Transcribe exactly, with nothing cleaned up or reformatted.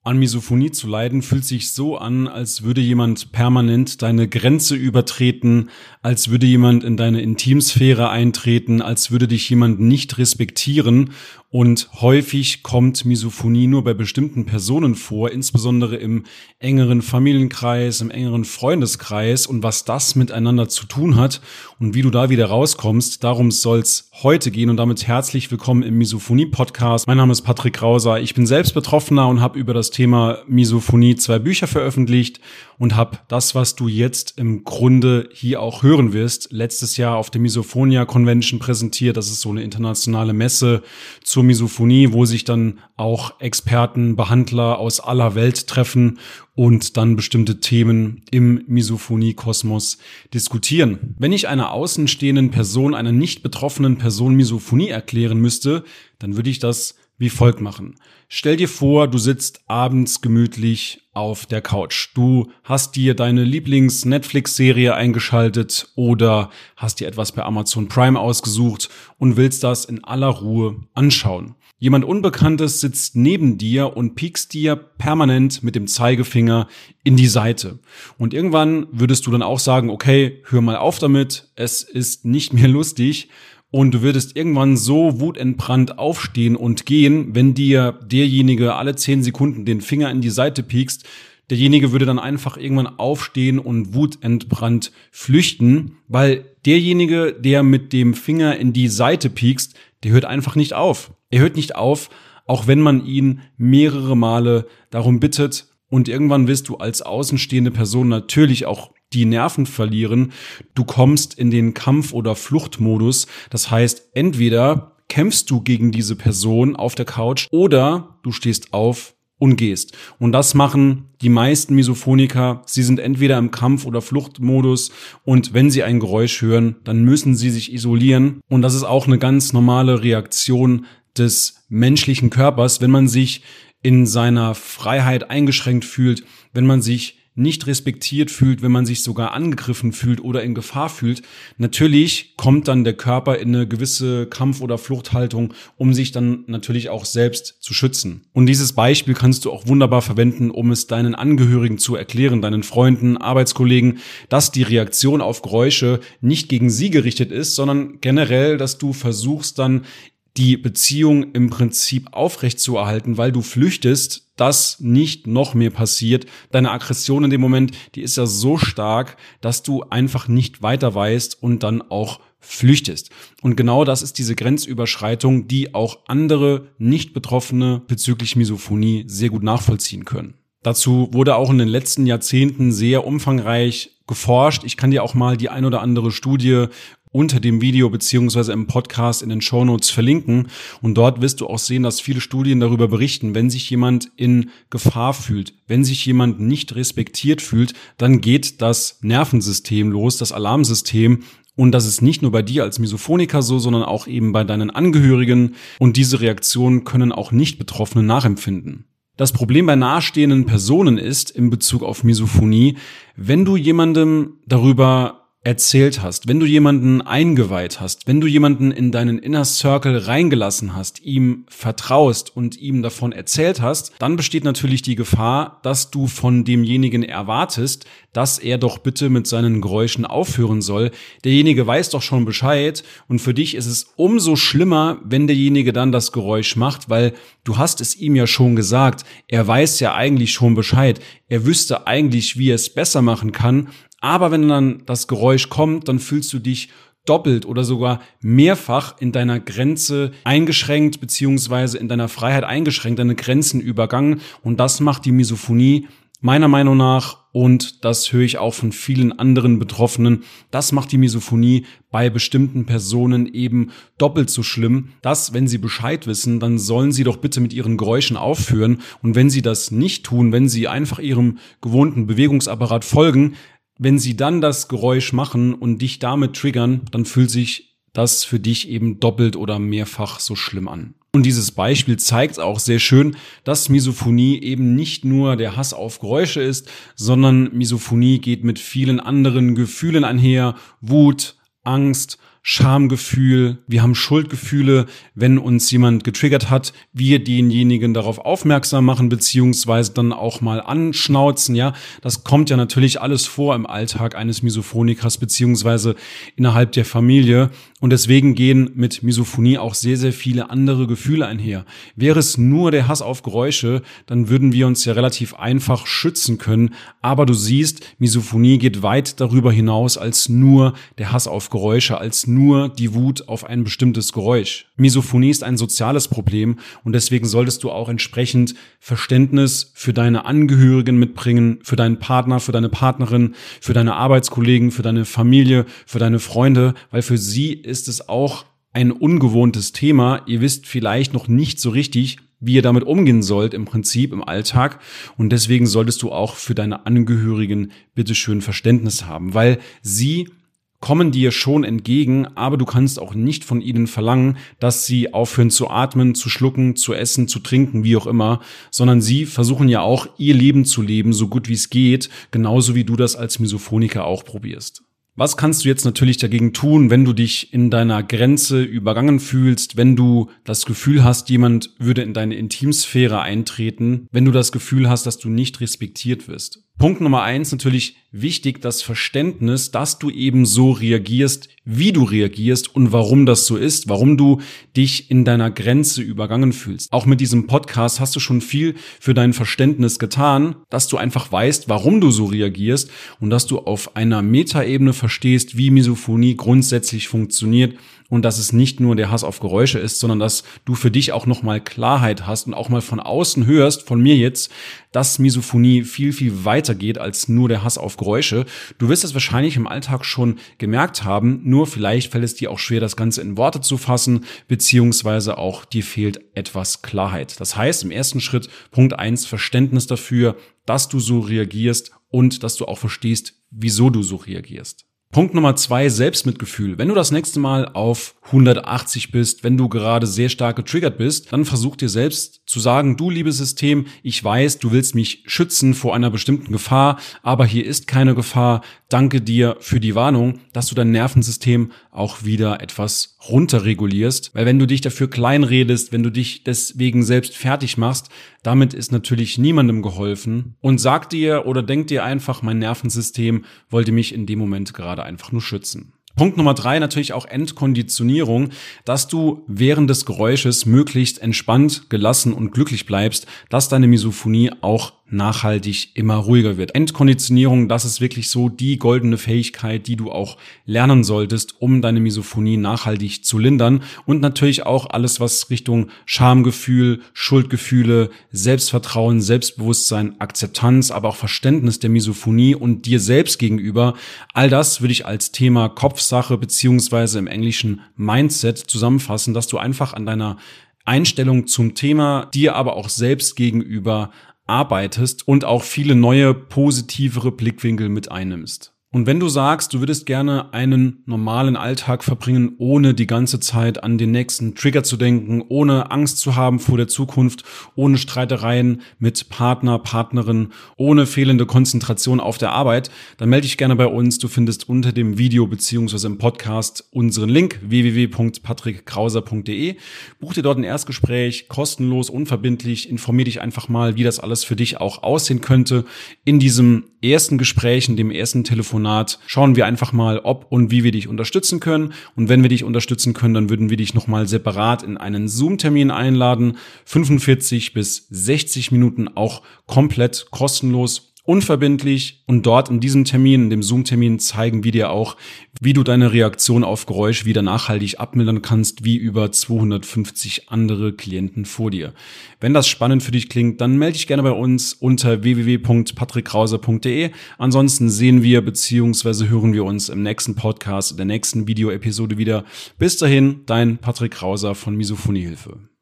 An Misophonie zu leiden fühlt sich so an, als würde jemand permanent deine Grenze übertreten, als würde jemand in deine Intimsphäre eintreten, als würde dich jemand nicht respektieren. Und häufig kommt Misophonie nur bei bestimmten Personen vor, insbesondere im engeren Familienkreis, im engeren Freundeskreis. Und was das miteinander zu tun hat und wie du da wieder rauskommst, darum soll's heute gehen. Und damit herzlich willkommen im Misophonie-Podcast. Mein Name ist Patrick Krauser. Ich bin selbst Betroffener und habe über das Thema Misophonie zwei Bücher veröffentlicht und habe das, was du jetzt im Grunde hier auch hören wirst, letztes Jahr auf der Misophonia Convention präsentiert. Das ist so eine internationale Messe zur Misophonie, wo sich dann auch Experten, Behandler aus aller Welt treffen und dann bestimmte Themen im Misophonie-Kosmos diskutieren. Wenn ich einer außenstehenden Person, einer nicht betroffenen Person Misophonie erklären müsste, dann würde ich das wie folgt machen. Stell dir vor, du sitzt abends gemütlich auf der Couch. Du hast dir deine Lieblings-Netflix-Serie eingeschaltet oder hast dir etwas bei Amazon Prime ausgesucht und willst das in aller Ruhe anschauen. Jemand Unbekanntes sitzt neben dir und piekst dir permanent mit dem Zeigefinger in die Seite. Und irgendwann würdest du dann auch sagen, okay, hör mal auf damit, es ist nicht mehr lustig. Und du würdest irgendwann so wutentbrannt aufstehen und gehen, wenn dir derjenige alle zehn Sekunden den Finger in die Seite piekst. Derjenige würde dann einfach irgendwann aufstehen und wutentbrannt flüchten, weil derjenige, der mit dem Finger in die Seite piekst, der hört einfach nicht auf. Er hört nicht auf, auch wenn man ihn mehrere Male darum bittet. Und irgendwann wirst du als außenstehende Person natürlich auch die Nerven verlieren. Du kommst in den Kampf- oder Fluchtmodus. Das heißt, entweder kämpfst du gegen diese Person auf der Couch oder du stehst auf und gehst. Und das machen die meisten Misophoniker. Sie sind entweder im Kampf- oder Fluchtmodus und wenn sie ein Geräusch hören, dann müssen sie sich isolieren. Und das ist auch eine ganz normale Reaktion des menschlichen Körpers, wenn man sich in seiner Freiheit eingeschränkt fühlt, wenn man sich nicht respektiert fühlt, wenn man sich sogar angegriffen fühlt oder in Gefahr fühlt. Natürlich kommt dann der Körper in eine gewisse Kampf- oder Fluchthaltung, um sich dann natürlich auch selbst zu schützen. Und dieses Beispiel kannst du auch wunderbar verwenden, um es deinen Angehörigen zu erklären, deinen Freunden, Arbeitskollegen, dass die Reaktion auf Geräusche nicht gegen sie gerichtet ist, sondern generell, dass du versuchst dann die Beziehung im Prinzip aufrechtzuerhalten, weil du flüchtest, dass nicht noch mehr passiert. Deine Aggression in dem Moment, die ist ja so stark, dass du einfach nicht weiter weißt und dann auch flüchtest. Und genau das ist diese Grenzüberschreitung, die auch andere Nicht-Betroffene bezüglich Misophonie sehr gut nachvollziehen können. Dazu wurde auch in den letzten Jahrzehnten sehr umfangreich geforscht. Ich kann dir auch mal die ein oder andere Studie unter dem Video beziehungsweise im Podcast in den Shownotes verlinken. Und dort wirst du auch sehen, dass viele Studien darüber berichten, wenn sich jemand in Gefahr fühlt, wenn sich jemand nicht respektiert fühlt, dann geht das Nervensystem los, das Alarmsystem. Und das ist nicht nur bei dir als Misophoniker so, sondern auch eben bei deinen Angehörigen. Und diese Reaktionen können auch Nicht-Betroffene nachempfinden. Das Problem bei nahestehenden Personen ist in Bezug auf Misophonie, wenn du jemandem darüber erzählt hast, wenn du jemanden eingeweiht hast, wenn du jemanden in deinen Inner Circle reingelassen hast, ihm vertraust und ihm davon erzählt hast, dann besteht natürlich die Gefahr, dass du von demjenigen erwartest, dass er doch bitte mit seinen Geräuschen aufhören soll. Derjenige weiß doch schon Bescheid und für dich ist es umso schlimmer, wenn derjenige dann das Geräusch macht, weil du hast es ihm ja schon gesagt. Er weiß ja eigentlich schon Bescheid. Er wüsste eigentlich, wie er es besser machen kann. Aber wenn dann das Geräusch kommt, dann fühlst du dich doppelt oder sogar mehrfach in deiner Grenze eingeschränkt beziehungsweise in deiner Freiheit eingeschränkt, deine Grenzen übergangen. Und das macht die Misophonie meiner Meinung nach, und das höre ich auch von vielen anderen Betroffenen, das macht die Misophonie bei bestimmten Personen eben doppelt so schlimm, dass, wenn sie Bescheid wissen, dann sollen sie doch bitte mit ihren Geräuschen aufhören. Und wenn sie das nicht tun, wenn sie einfach ihrem gewohnten Bewegungsapparat folgen, wenn sie dann das Geräusch machen und dich damit triggern, dann fühlt sich das für dich eben doppelt oder mehrfach so schlimm an. Und dieses Beispiel zeigt auch sehr schön, dass Misophonie eben nicht nur der Hass auf Geräusche ist, sondern Misophonie geht mit vielen anderen Gefühlen einher: Wut, Angst, Schamgefühl, wir haben Schuldgefühle, wenn uns jemand getriggert hat, wir denjenigen darauf aufmerksam machen, beziehungsweise dann auch mal anschnauzen, ja. Das kommt ja natürlich alles vor im Alltag eines Misophonikers, beziehungsweise innerhalb der Familie. Und deswegen gehen mit Misophonie auch sehr, sehr viele andere Gefühle einher. Wäre es nur der Hass auf Geräusche, dann würden wir uns ja relativ einfach schützen können. Aber du siehst, Misophonie geht weit darüber hinaus als nur der Hass auf Geräusche, als nur die Wut auf ein bestimmtes Geräusch. Misophonie ist ein soziales Problem und deswegen solltest du auch entsprechend Verständnis für deine Angehörigen mitbringen, für deinen Partner, für deine Partnerin, für deine Arbeitskollegen, für deine Familie, für deine Freunde, weil für sie ist es auch ein ungewohntes Thema. Ihr wisst vielleicht noch nicht so richtig, wie ihr damit umgehen sollt im Prinzip im Alltag und deswegen solltest du auch für deine Angehörigen bitteschön Verständnis haben, weil sie kommen dir schon entgegen, aber du kannst auch nicht von ihnen verlangen, dass sie aufhören zu atmen, zu schlucken, zu essen, zu trinken, wie auch immer, sondern sie versuchen ja auch ihr Leben zu leben, so gut wie es geht, genauso wie du das als Misophoniker auch probierst. Was kannst du jetzt natürlich dagegen tun, wenn du dich in deiner Grenze übergangen fühlst, wenn du das Gefühl hast, jemand würde in deine Intimsphäre eintreten, wenn du das Gefühl hast, dass du nicht respektiert wirst? Punkt Nummer eins, natürlich wichtig, das Verständnis, dass du eben so reagierst, wie du reagierst und warum das so ist, warum du dich in deiner Grenze übergangen fühlst. Auch mit diesem Podcast hast du schon viel für dein Verständnis getan, dass du einfach weißt, warum du so reagierst und dass du auf einer Metaebene verstehst, wie Misophonie grundsätzlich funktioniert und dass es nicht nur der Hass auf Geräusche ist, sondern dass du für dich auch nochmal Klarheit hast und auch mal von außen hörst, von mir jetzt, dass Misophonie viel, viel weiter geht als nur der Hass auf Geräusche. Du wirst es wahrscheinlich im Alltag schon gemerkt haben, nur vielleicht fällt es dir auch schwer, das Ganze in Worte zu fassen, beziehungsweise auch dir fehlt etwas Klarheit. Das heißt, im ersten Schritt, Punkt eins, Verständnis dafür, dass du so reagierst und dass du auch verstehst, wieso du so reagierst. Punkt Nummer zwei, Selbstmitgefühl. Wenn du das nächste Mal auf hundertachtzig bist, wenn du gerade sehr stark getriggert bist, dann versuch dir selbst zu sagen, du liebes System, ich weiß, du willst mich schützen vor einer bestimmten Gefahr, aber hier ist keine Gefahr. Danke dir für die Warnung, dass du dein Nervensystem auch wieder etwas runterregulierst, weil wenn du dich dafür kleinredest, wenn du dich deswegen selbst fertig machst, damit ist natürlich niemandem geholfen und sag dir oder denk dir einfach, mein Nervensystem wollte mich in dem Moment gerade einfach nur schützen. Punkt Nummer drei, natürlich auch Entkonditionierung, dass du während des Geräusches möglichst entspannt, gelassen und glücklich bleibst, dass deine Misophonie auch nachhaltig immer ruhiger wird. Entkonditionierung, das ist wirklich so die goldene Fähigkeit, die du auch lernen solltest, um deine Misophonie nachhaltig zu lindern und natürlich auch alles, was Richtung Schamgefühl, Schuldgefühle, Selbstvertrauen, Selbstbewusstsein, Akzeptanz, aber auch Verständnis der Misophonie und dir selbst gegenüber, all das würde ich als Thema Kopfsache beziehungsweise im Englischen Mindset zusammenfassen, dass du einfach an deiner Einstellung zum Thema, dir aber auch selbst gegenüber arbeitest und auch viele neue, positivere Blickwinkel mit einnimmst. Und wenn du sagst, du würdest gerne einen normalen Alltag verbringen, ohne die ganze Zeit an den nächsten Trigger zu denken, ohne Angst zu haben vor der Zukunft, ohne Streitereien mit Partner, Partnerin, ohne fehlende Konzentration auf der Arbeit, dann melde dich gerne bei uns. Du findest unter dem Video beziehungsweise im Podcast unseren Link w w w punkt patrick krauser punkt d e. Buch dir dort ein Erstgespräch, kostenlos, unverbindlich. Informier dich einfach mal, wie das alles für dich auch aussehen könnte. In diesem ersten Gespräch, in dem ersten Telefonat, schauen wir einfach mal, ob und wie wir dich unterstützen können. Und wenn wir dich unterstützen können, dann würden wir dich nochmal separat in einen Zoom-Termin einladen. fünfundvierzig bis sechzig Minuten, auch komplett kostenlos, unverbindlich. Und dort in diesem Termin, in dem Zoom-Termin, zeigen wir dir auch, wie du deine Reaktion auf Geräusch wieder nachhaltig abmildern kannst, wie über zweihundertfünfzig andere Klienten vor dir. Wenn das spannend für dich klingt, dann melde dich gerne bei uns unter w w w punkt patrick krauser punkt d e. Ansonsten sehen wir bzw. hören wir uns im nächsten Podcast, in der nächsten Videoepisode wieder. Bis dahin, dein Patrick Krauser von Misophoniehilfe.